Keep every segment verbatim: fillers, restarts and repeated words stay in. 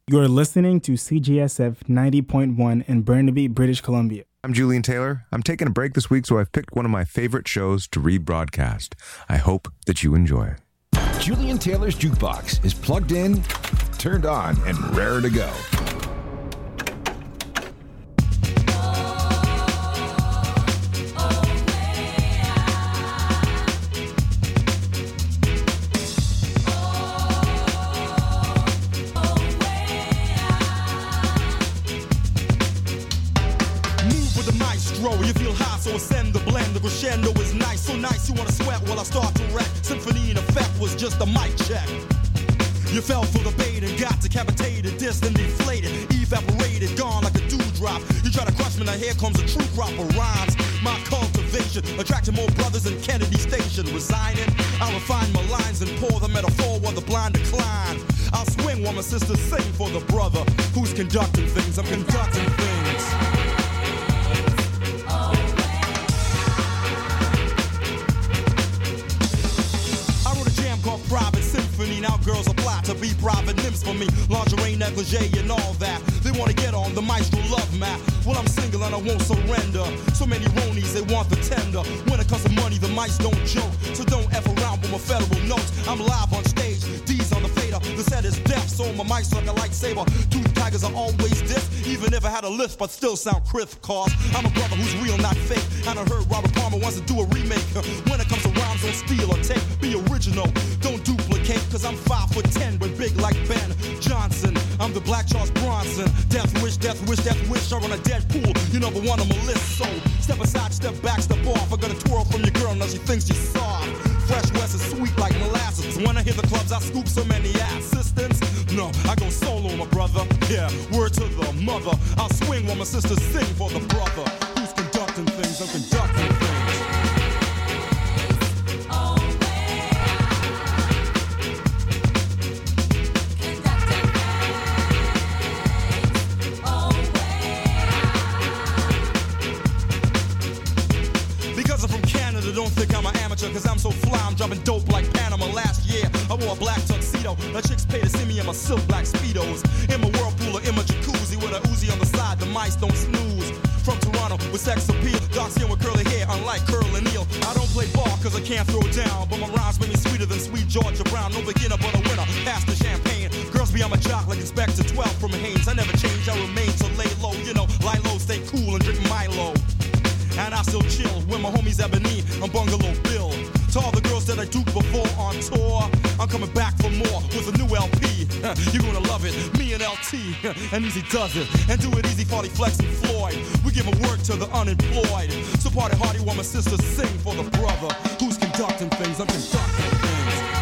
You are listening to C G S F ninety point one in Burnaby, British Columbia. I'm Julian Taylor. I'm taking a break this week, so I've picked one of my favorite shows to rebroadcast. I hope that you enjoy. Julian Taylor's Jukebox is plugged in, turned on, and raring to go. You feel high, so ascend the blend. The crescendo is nice, so nice you wanna sweat while I start to wreck. Symphony in effect was just a mic check. You fell for the bait and got decapitated, dissed and deflated, evaporated, gone like a dewdrop. You try to crush me, now here comes a true crop of rhymes. My cultivation attracted more brothers than Kennedy Station. Resigning, I refine my lines and pour the metaphor while the blind decline. I'll swing while my sisters sing for the brother who's conducting things. I'm conducting things. Private symphony, now girls apply to be private nymphs for me. Lingerie, negligee, and all that. They wanna get on the maestro love map. Well, I'm single and I won't surrender. So many ronies, they want the tender. When it comes to money, the mice don't joke. So don't F around with my federal notes. I'm live on stage, D's on the fader. The set is deaf, so my mic's like a lightsaber. Two tigers are always this, even if I had a lift, but still sound crisp. Cause I'm a brother who's real, not fake. And I heard Robert Palmer wants to do a remake. When it comes to rhymes, don't steal or take. Be original, don't duplicate, cause I'm five foot ten, but big like Ben Johnson. I'm the Black Charles Bronson. Death wish, death wish, death wish. I run a dead pool, you number one on my list. So step aside, step back, step off. I got a twirl from your girl, now she thinks she's soft. Fresh West is sweet like molasses. When I hit the clubs, I scoop so many assistants. No, I go solo, my brother. Yeah, word to the mother. I'll swing while my sisters sing for the brother who's conducting things. I'm conducting things. Don't think I'm an amateur, cause I'm so fly, I'm dropping dope like Panama. Last year, I wore a black tuxedo. The chicks paid to see me in my silk black Speedos. In my whirlpool or in my jacuzzi with a Uzi on the side, the mice don't snooze. From Toronto with sex appeal, dark skin with curly hair, unlike Curl and Neal. I don't play ball cause I can't throw down, but my rhymes make me sweeter than sweet Georgia Brown. No beginner but a winner, pass the champagne. Girls be on my jock like Inspector twelve from Haynes. I never change, I remain to lay low. You know, lie low, stay cool and drink Milo. And I still chill with my homies Ebony and Bungalow Bill. To all the girls that I duped before on tour, I'm coming back for more with a new L P. You're gonna love it, me and L T, and Easy does it. And do it easy, Farty Flex and Floyd. We give a work to the unemployed. So party hardy while my sisters sing for the brother who's conducting things. I'm conducting things.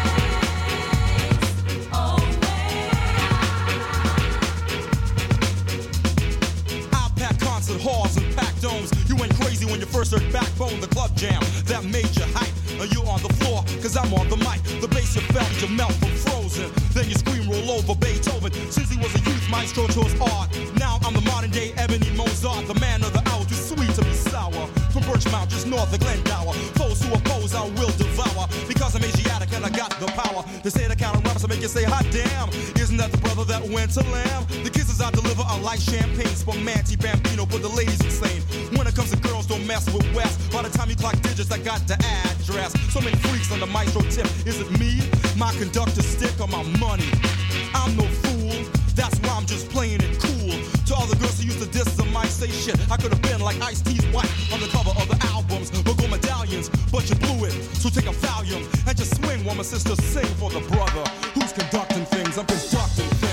Concert halls and packed domes. You went crazy when you first heard Backbone, the club jam that made you hype. Are you on the floor? Cause I'm on the mic. The bass you felt, you melt from Frozen. Then you scream, roll over Beethoven. Since he was a youth, maestro chose art. Now I'm the modern day Ebony Mozart, the man of the hour, too sweet to be sour. From Birchmount, just north of Glendower. Foes who oppose, I will devour. Because I'm Asiatic and I got the power. They say the kind of rappers that make you say, hot damn. Isn't that the brother that went to Lamb? The kisses I deliver are like champagne. Spumante Bambino, but the ladies insane. When it comes to girls, don't mess with West. By the time you clock digits, I got the address. So many freaks on the maestro tip. Is it me, my conductor stick, or my money? I'm no fool. That's why I'm just playing it cool. To all the girls who used to diss them, might say shit. I could have been like Ice-T's wife on the cover of the albums, but gold medallions, but you blew it. So take a Valium and just swing while my sisters sing for the brother who's conducting things. I'm conducting things.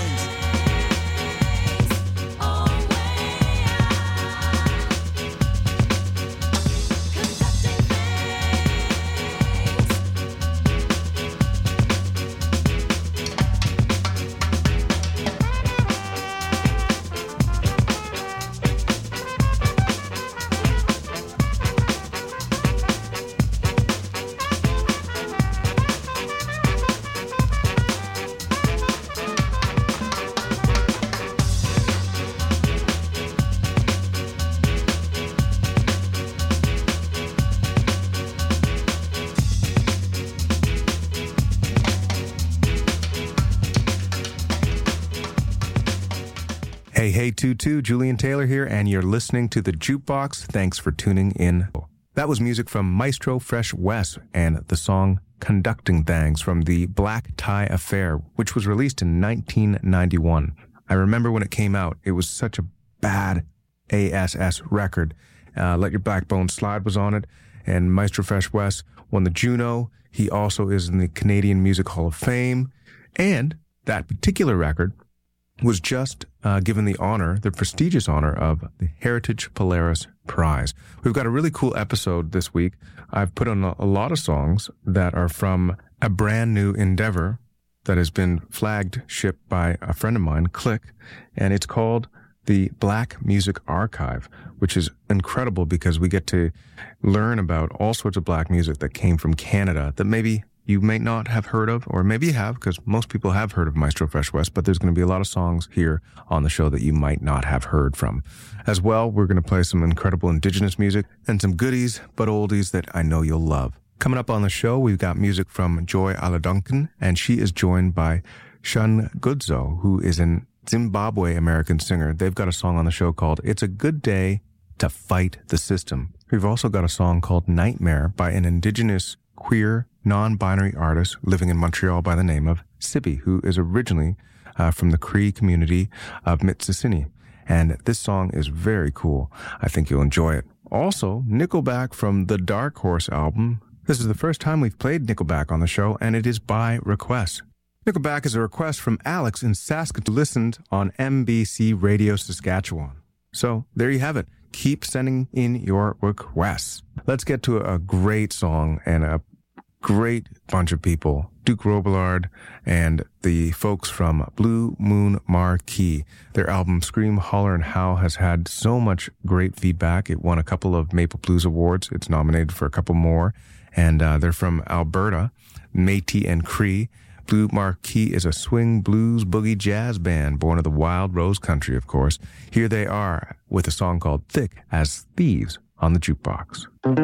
Hey, hey, two two, Julian Taylor here, and you're listening to The Jukebox. Thanks for tuning in. That was music from Maestro Fresh Wes and the song Conducting Things from the Black Tie Affair, which was released in nineteen ninety-one. I remember when it came out, it was such a bad A S S record. Uh, Let Your Backbone Slide was on it, and Maestro Fresh Wes won the Juno. He also is in the Canadian Music Hall of Fame, and that particular record was just uh, given the honor, the prestigious honor of the Heritage Polaris Prize. We've got a really cool episode this week. I've put on a, a lot of songs that are from a brand new endeavor that has been flagged, shipped by a friend of mine, Click, and it's called the Black Music Archive, which is incredible because we get to learn about all sorts of black music that came from Canada that maybe you may not have heard of, or maybe you have, because most people have heard of Maestro Fresh Wes, but there's going to be a lot of songs here on the show that you might not have heard from. As well, we're going to play some incredible indigenous music and some goodies, but oldies that I know you'll love. Coming up on the show, we've got music from Joy Aladuncan, and she is joined by Shun Goodzo, who is an Zimbabwe American singer. They've got a song on the show called It's a Good Day to Fight the System. We've also got a song called Nightmare by an indigenous queer non-binary artist living in Montreal by the name of Sibi, who is originally uh, from the Cree community of Mitsisini. And this song is very cool. I think you'll enjoy it. Also, Nickelback from the Dark Horse album. This is the first time we've played Nickelback on the show, and it is by request. Nickelback is a request from Alex in Saskatoon, who listened on M B C Radio Saskatchewan. So there you have it. Keep sending in your requests. Let's get to a great song and a great bunch of people. Duke Robillard and the folks from Blue Moon Marquee. Their album Scream, Holler, and Howl has had so much great feedback. It won a couple of Maple Blues Awards. It's nominated for a couple more. And uh, they're from Alberta, Métis and Cree. Blue Marquee is a swing, blues, boogie, jazz band born of the wild rose country, of course. Here they are with a song called Thick as Thieves on the Jukebox.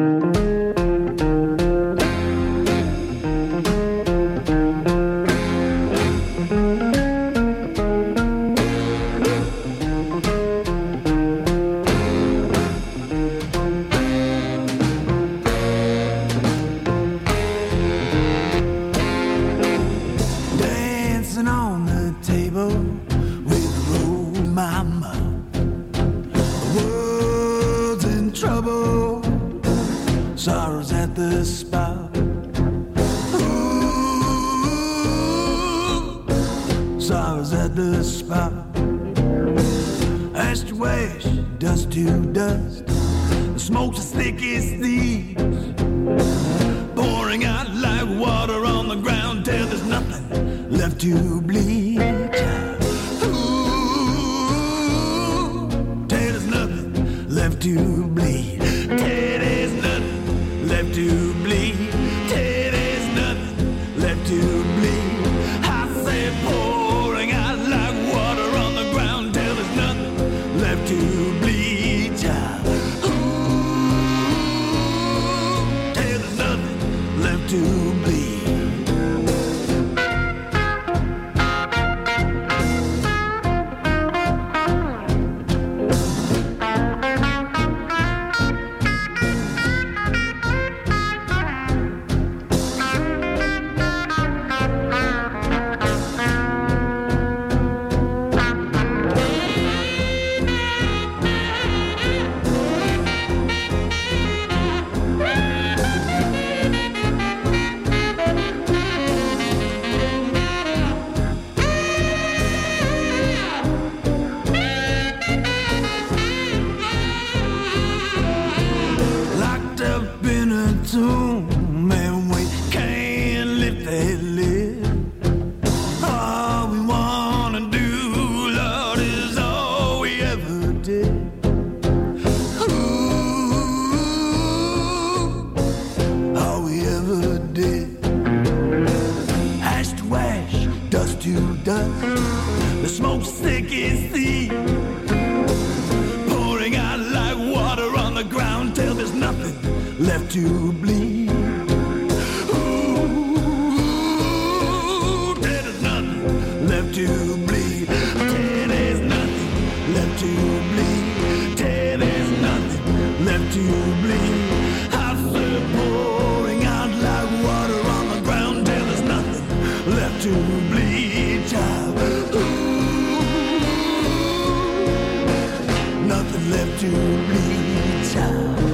Dust to dust, the smoke's as thick as thieves, pouring out like water on the ground till there's nothing left to bleed. Ooh, till there's nothing left to bleed. Till there's nothing left to bleed. Till there's nothing left to bleed. I said pouring out like water on the ground till there's nothing left to bleed. To bleed. Left to bleed. Ooh, there is nothing left to bleed. There is nothing bleed, child. Ooh, nothing left to bleed, child.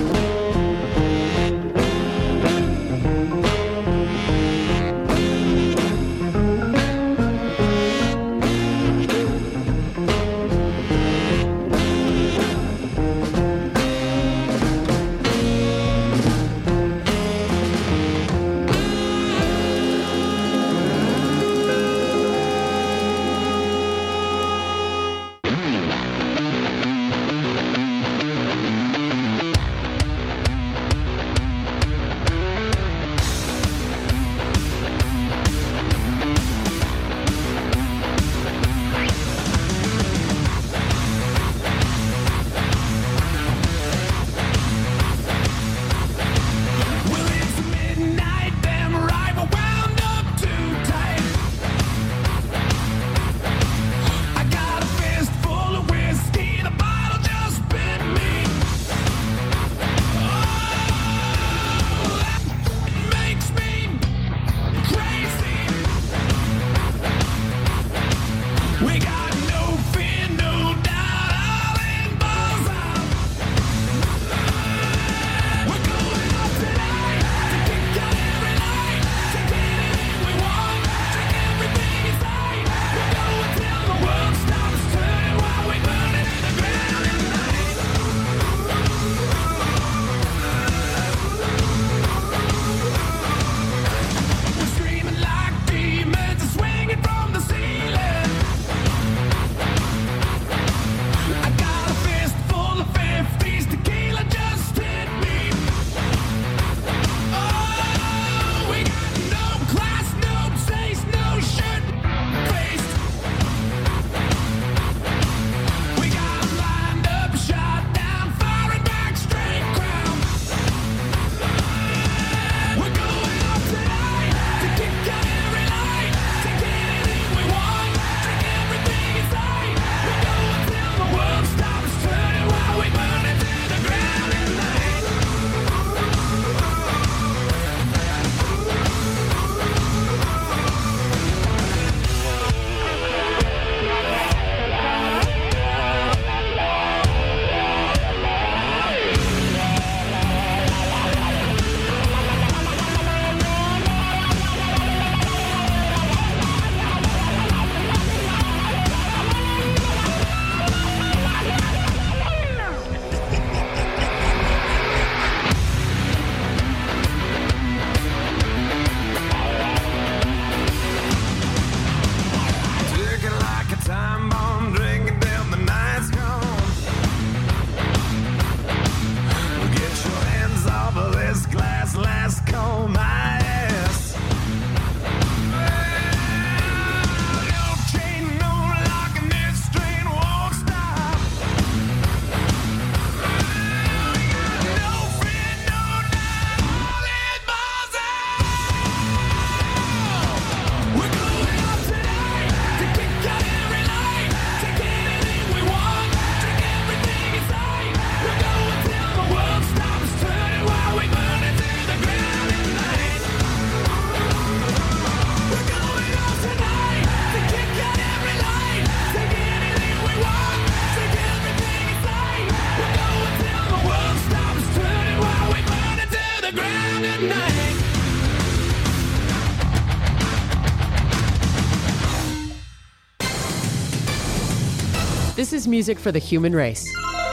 This is music for the human race.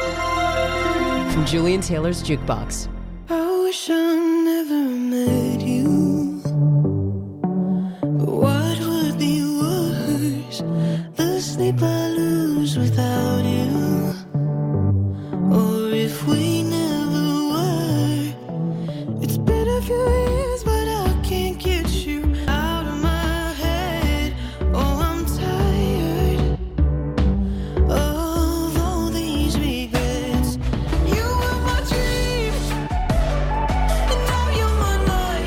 From Julian Taylor's Jukebox. I wish I never met you. But what would be worse? The sleep I lose without you. Or if we never were. It's been a few years, but I can't get you out of my head. Oh, I'm tired of all these regrets. You were my dream, and now you're my nightmare.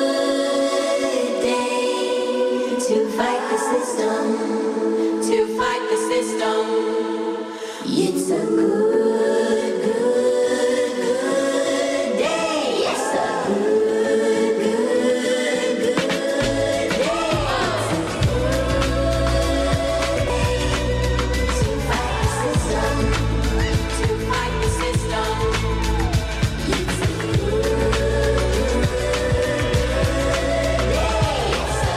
day to fight the system, to fight the system. It's a good, good, good day. It's a good, good, good day. To fight the system, to fight the system. It's a good day. It's a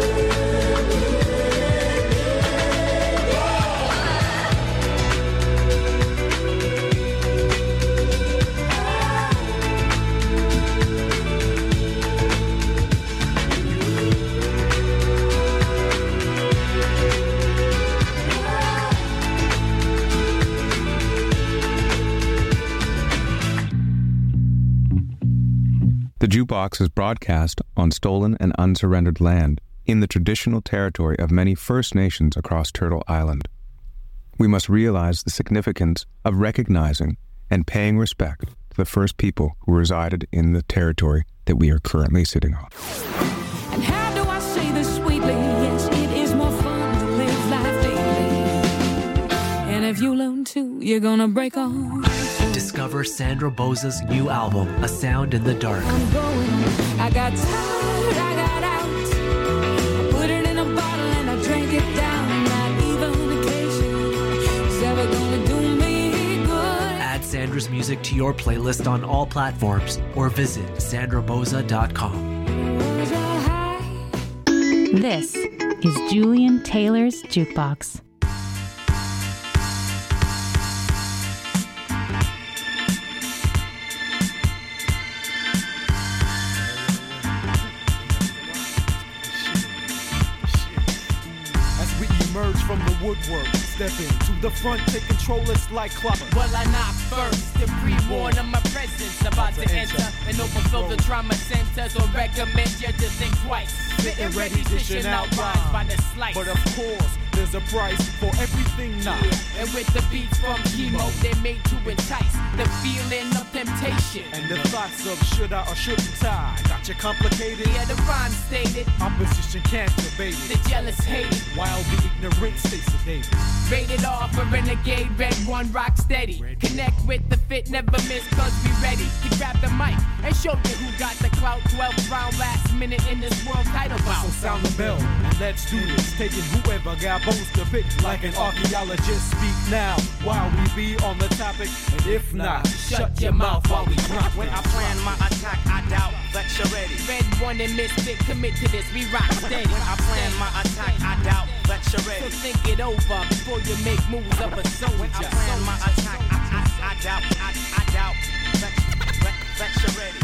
The Jukebox is broadcast on stolen and unsurrendered land in the traditional territory of many First Nations across Turtle Island. We must realize the significance of recognizing and paying respect to the first people who resided in the territory that we are currently sitting on. And how do I say this sweetly? Yes, it is more fun to live life daily. And if you learn to, you're gonna break on. Discover Sandra Boza's new album, A Sound in the Dark. I'm going, I got tired, I got out. I put it in a bottle and I drank it down. Not even occasion is ever gonna do me good. Add Sandra's music to your playlist on all platforms or visit sandra boza dot com. This is Julian Taylor's Jukebox. Emerge from the woodwork, step into the front, take control, it's like clock. Well, I knock first to pre-warn of my presence, about to enter and overflow the trauma center, so recommend you to think twice. Sitting ready, dishing out rhymes by the slice. But of course, there's a price for everything now. Yeah. And with the beats from chemo, they made to entice the feeling of temptation. And the thoughts of should I or shouldn't I, got you complicated. Yeah, the rhyme stated, opposition cancer, baby. The jealous hated, while the ignorant stay sedated. Rated R for renegade, red one rock steady. Ready. Connect with the fit, never miss, cause we ready to grab the mic and show you who got the clout. twelfth round, last minute in this world title bout. So sound the bell and let's do this. Taking whoever got bones to pick, like an archaeologist. Speak now while we be on the topic, and if not, shut, shut your mouth while we drop. When I plan my attack, I doubt that you're ready. Red one and misfit, commit to this, we rock steady. When I plan my attack, I doubt that you're ready. So think it over before you make moves of a soldier. When I plan my attack, I, I, I doubt, I, I doubt that, that, that you're ready.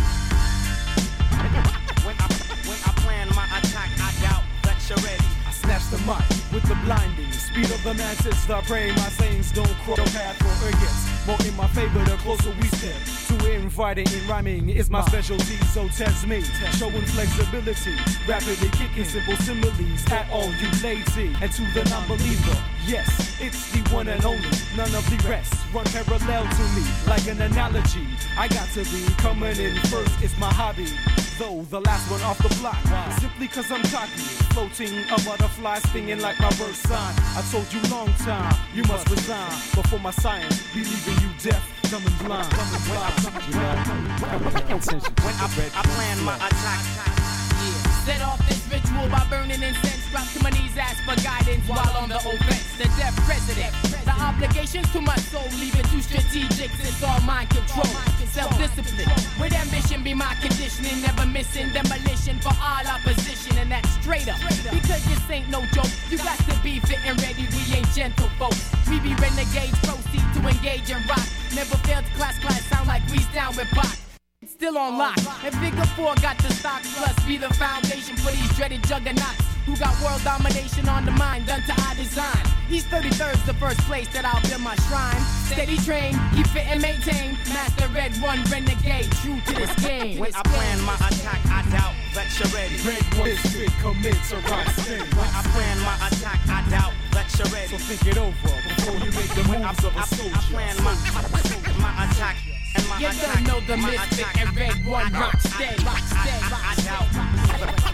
When I, when I plan my attack, I doubt that you're ready. I snatch the mic with the blinding speed of the masses. Start praying my sayings don't cross the path for against. More in my favor the closer we step to inviting and rhyming is my specialty. So test me, showing flexibility, rapidly kicking simple similes at all you lazy. And to the non-believer, yes, it's the one and only. None of the rest run parallel to me like an analogy. I got to be coming in first. It's my hobby. Though the last one off the block, simply cause I'm cocky, floating a butterfly stinging like my birth sign. I told you long time, you must resign before my science, believing you deaf, coming blind. Coming blind. When I, I plan my attack, set off this ritual by burning incense. Drop to my knees, ask for guidance while on the offense. The deaf president, the obligations to my soul, leave it too strategic. It's all mind control, self-discipline. With ambition be my conditioning, never missing demolition for all opposition, and that's straight up. Because this ain't no joke, you got to be fit and ready. We ain't gentle folks. We be renegades, proceed to engage and rock. Never fail to class class, sound like we's down with Bach. Still on lock, and Figure Four got the stock, plus be the foundation for these dreaded juggernauts who got world domination on the mind, done to our design. East thirty-third's the first place that I'll build my shrine. Steady train, keep fit and maintain. Master Red One, renegade, true to this game. When I plan my attack, I doubt that you're ready. Red One misfit commits a right thing. When I plan my attack, I doubt that you're ready. So think it over before you make the moves of a soldier. I plan my, my attack. And my you attack, don't know the misfit and Red One rock steady, rock steady, rock steady.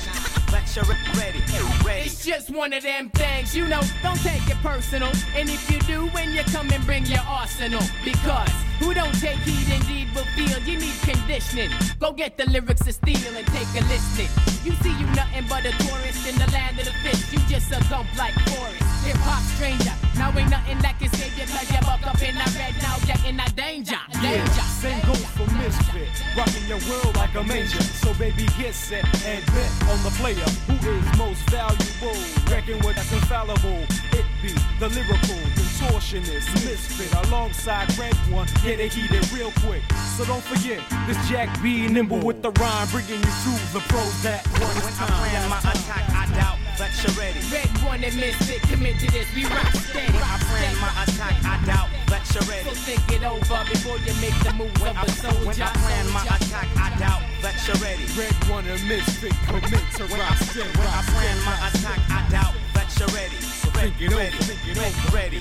You're ready, ready. It's just one of them things, you know, don't take it personal. And if you do, when you come and bring your arsenal. Because who don't take heed indeed will feel you need conditioning. Go get the lyrics of steel and take a listening. You see you nothing but a tourist in the land of the fish. You just a gump like Forrest. Hip hop stranger, now ain't nothing that can save you. Cause you buck up in that red, now you're in that danger, danger. Yeah, same goes for misfit, rocking your world like a major. So baby get set and bet on the player who is most valuable. Reckon what's infallible, it be the lyrical contortionist misfit alongside Red One. Get it heated real quick. So don't forget this Jack B, nimble with the rhyme, bringing you through the pros that one When time. I plan my attack, I doubt that you're ready. Red One and misfit, commit to this, we rock steady. When I plan my attack, I doubt that you're ready. So think it over before you make the moves When of I, a soldier. when I plan my attack, I doubt that you're ready. Red One and misfit commit to When I, rock steady. when I plan my attack, I doubt that you're ready. So think it over, ready, think it over. ready.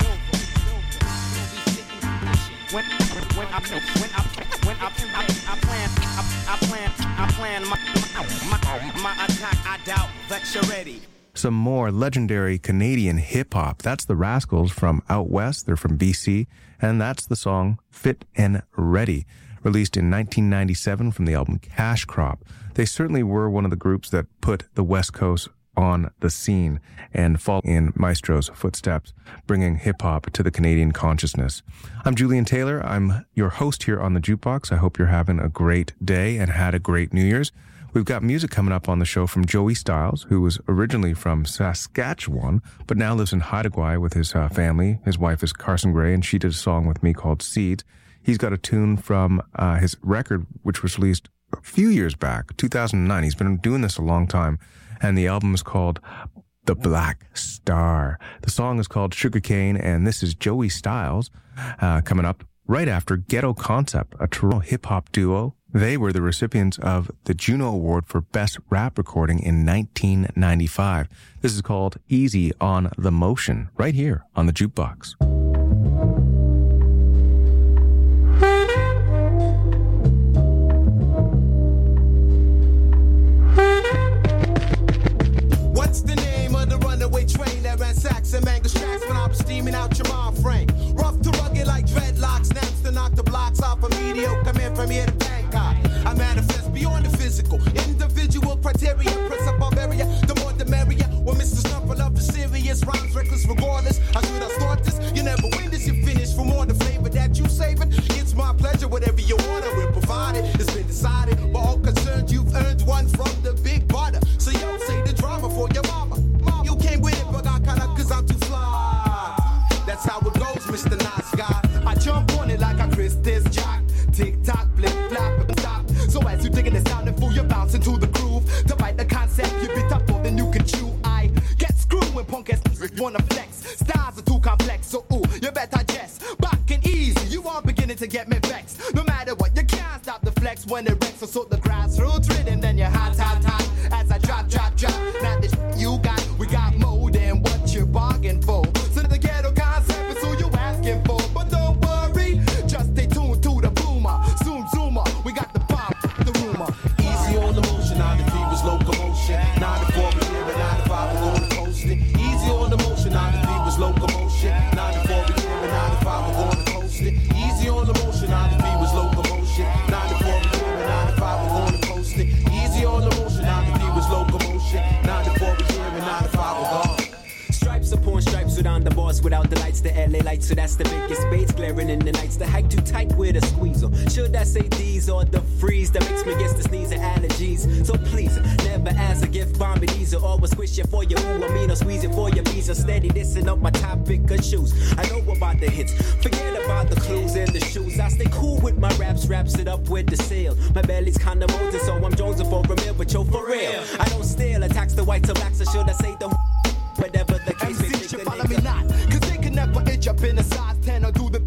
When, when I, when I, when I, I, I plan, I, I plan, I plan my, my, my attack, I doubt that you're ready. Some more legendary Canadian hip-hop. That's the Rascals from out west. They're from B C. And that's the song Fit and Ready, released in nineteen ninety-seven from the album Cash Crop. They certainly were one of the groups that put the West Coast on the scene and follow in Maestro's footsteps, bringing hip-hop to the Canadian consciousness. I'm Julian Taylor. I'm your host here on the Jukebox. I hope you're having a great day and had a great New Year's. We've got music coming up on the show from Joey Styles, who was originally from Saskatchewan, but now lives in Haida Gwaii with his uh, family. His wife is Carson Gray, and she did a song with me called Seeds. He's got a tune from uh, his record, which was released a few years back, two thousand nine. He's been doing this a long time, and the album is called The Black Star. The song is called Sugarcane, and this is Joey Styles uh, coming up right after Ghetto Concept, a Toronto hip-hop duo. They were the recipients of the Juno Award for Best Rap Recording in nineteen ninety-five. This is called Easy on the Motion, right here on the Jukebox. What's the name of the runaway train that ransacks and mangled tracks when I was steaming out your mind frame? Rough to rugged like dreadlocks, snaps to knock the blocks off a mediocre man from here to Bangkok. I manifest beyond the physical, individual criteria, press up on barrier, the more the merrier. When Mister Snuffle up is serious, rhymes reckless regardless. How should I start this? You never win this, you finish. For more the flavor that you saving, it's my pleasure. Whatever you want, I will provide it. It's been decided, but all concerned, you've earned one from digging the sound and fool, you're bouncing to the groove. To bite the concept, you be tougher than you can chew. I get screwed when punk ass wanna flex. Styles are too complex, so ooh, you better digest. Back and easy, you are beginning to get me vexed. No matter what, you can't stop the flex when it wrecks. So sort the grassroots rhythm, then you're hot, hot, hot. As I drop, drop, drop. Now the shit you got, we got more than what you bargained for. So the ghetto concept is who you asking for. But don't worry, just stay tuned to the boomer. Zoom, zoomer, we got the bomb, the rumor. Easy on the motion, ninety-three was locomotion. ninety-four we here and ninety-five we're gonna coast it. Easy on the motion, ninety-three was locomotion. ninety-four we here and ninety-five we're gonna coast it. Easy on the motion, ninety-three was locomotion. ninety-four we here and ninety-five we're gonna coast it. Easy on the motion, ninety-three was locomotion. ninety-four we here and ninety-five we're gonna. Stripes upon stripes without the boss, without the lights, the L A lights, so that's the biggest spades glaring in the nights. The hike too tight with a squeezer. Should I say these or the freeze that makes me guess the sneeze and allergies? So please, never ask a gift, bomb it easy. Always squish it for your ooh, I mean, or squeeze it for your visa. Steady dissing up my topic of shoes. I know about the hits, forget about the clues and the shoes. I stay cool with my raps, wraps it up with the sale. My belly's kinda molten, so I'm jonesing for a meal, but yo, for real. I don't steal, attacks the whites or blacks, or should I say the whatever the case may be. Follow me not, cause they can never itch up in a size ten or do the